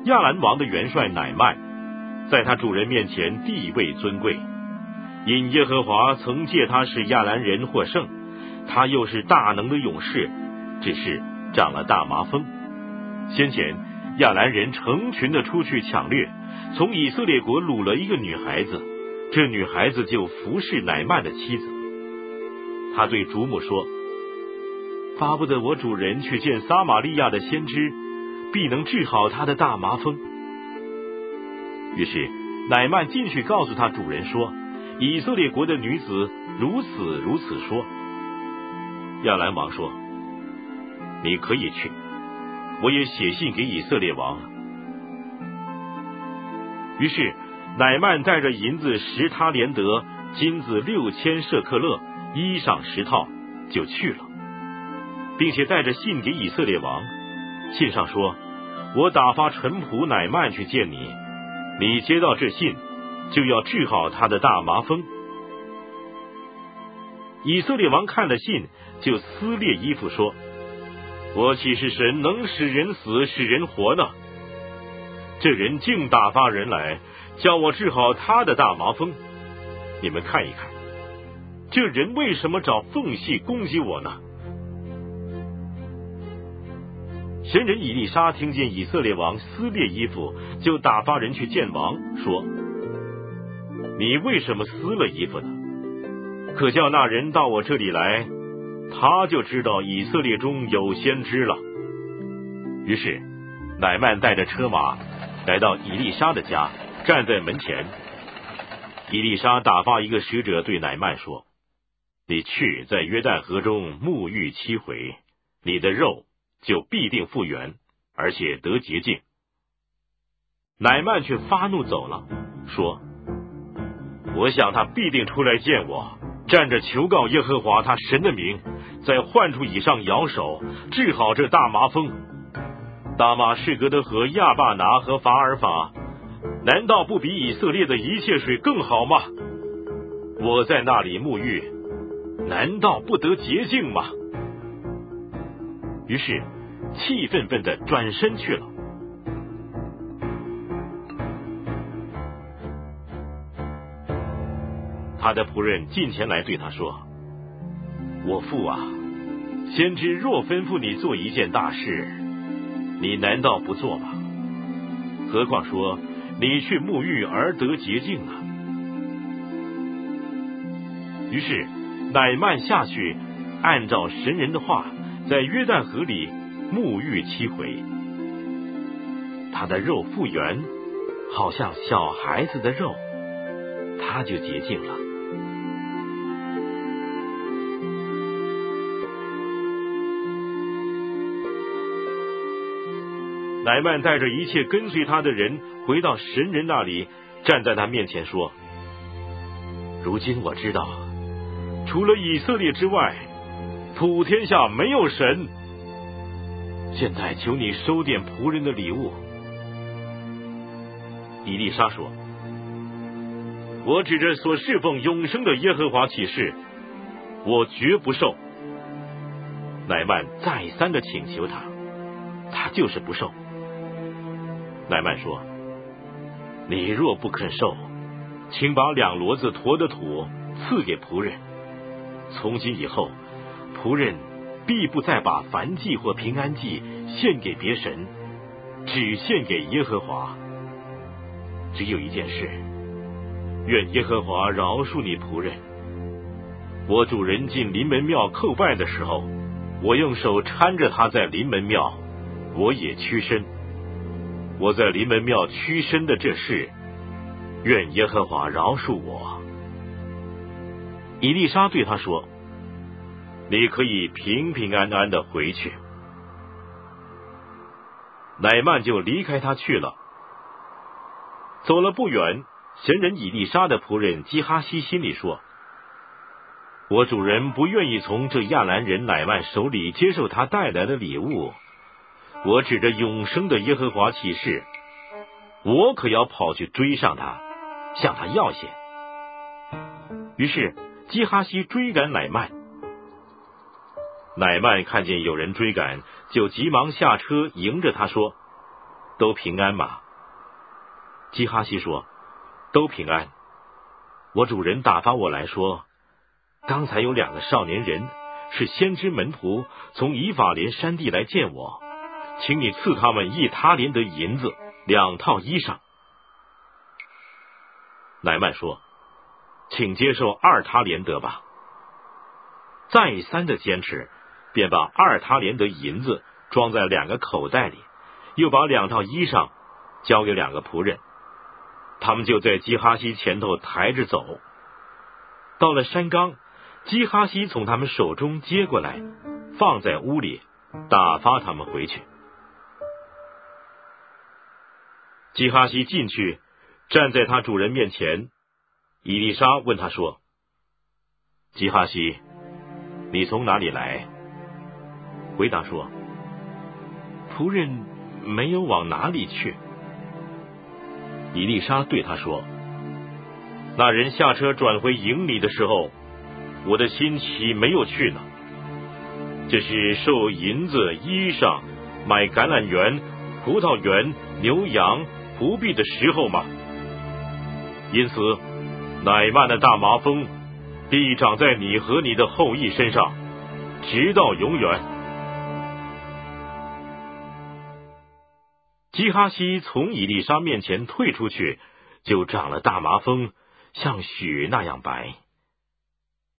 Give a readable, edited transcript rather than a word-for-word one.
亚兰王的元帅乃曼，在他主人面前地位尊贵，因耶和华曾借他使亚兰人获胜，他又是大能的勇士，只是长了大麻风。先前亚兰人成群的出去抢掠，从以色列国掳了一个女孩子，这女孩子就服侍乃曼的妻子。他对主母说，巴不得我主人去见撒玛利亚的先知，必能治好他的大麻风。于是乃曼进去告诉他主人说，以色列国的女子如此说。亚兰王说，你可以去，我也写信给以色列王了。于是乃曼带着银子10他连得，金子6000舍克勒，衣裳10套，就去了，并且带着信给以色列王。信上说，我打发臣仆乃曼去见你，你接到这信，就要治好他的大麻风。以色列王看了信，就撕裂衣服说，我岂是神能使人死使人活呢？这人竟打发人来，叫我治好他的大麻风。你们看一看，这人为什么找缝隙攻击我呢？神人以利沙听见以色列王撕裂衣服，就打发人去见王，说，你为什么撕了衣服呢？可叫那人到我这里来，他就知道以色列中有先知了。于是乃曼带着车马来到以利沙的家，站在门前。以利沙打发一个使者对乃曼说，你去在约旦河中沐浴7回，你的肉就必定复原，而且得洁净。乃曼却发怒走了，说，我想他必定出来见我，站着求告耶和华他神的名，在患处以上摇手，治好这大麻风。大马士革的河亚巴拿和法尔法，难道不比以色列的一切水更好吗？我在那里沐浴，难道不得洁净吗？于是气愤愤地转身去了。他的仆人近前来对他说，我父啊，先知若吩咐你做一件大事，你难道不做吗？何况说你去沐浴而得洁净啊。于是乃曼下去，按照神人的话，在约旦河里沐浴7回，他的肉复原，好像小孩子的肉，他就洁净了。乃曼带着一切跟随他的人回到神人那里，站在他面前说，如今我知道，除了以色列之外，普天下没有神。现在求你收点仆人的礼物。以利沙说，我指着所侍奉永生的耶和华起誓，我绝不受。乃曼再三的请求他，他就是不受。乃曼说，你若不肯受，请把2骡子驮的土赐给仆人。从今以后，仆人必不再把燔祭或平安祭献给别神，只献给耶和华。只有一件事，愿耶和华饶恕你仆人。我主人进临门庙叩拜的时候，我用手搀着他在临门庙，我也屈身。我在临门庙屈身的这事，愿耶和华饶恕我。以利沙对他说，你可以平平安安的回去。乃曼就离开他去了。走了不远，神人以利沙的仆人基哈西心里说，我主人不愿意从这亚兰人乃曼手里接受他带来的礼物，我指着永生的耶和华起誓，我可要跑去追上他，向他要些。于是基哈西追赶乃曼。乃曼看见有人追赶，就急忙下车迎着他说， 都平安吗？基哈西说，都平安。我主人打发我来说，刚才有2个少年人是先知门徒，从以法莲山地来见我，请你赐他们1他连得银子，2套衣裳。乃曼说，请接受2他连得吧。再三的坚持，便把2他连得银子装在2个口袋里，又把2套衣裳交给2个仆人，他们就在基哈西前头抬着走。到了山冈，基哈西从他们手中接过来，放在屋里，打发他们回去。基哈西进去，站在他主人面前。以利沙问他说，基哈西，你从哪里来？回答说，仆人没有往哪里去。以利沙对他说，那人下车转回营里的时候，我的心岂没有去呢？这是收银子、衣裳、买橄榄园、葡萄园、牛羊、仆婢的时候吗？因此乃曼的大麻风必长在你和你的后裔身上，直到永远。基哈西从以利沙面前退出去，就长了大麻风，像雪那样白。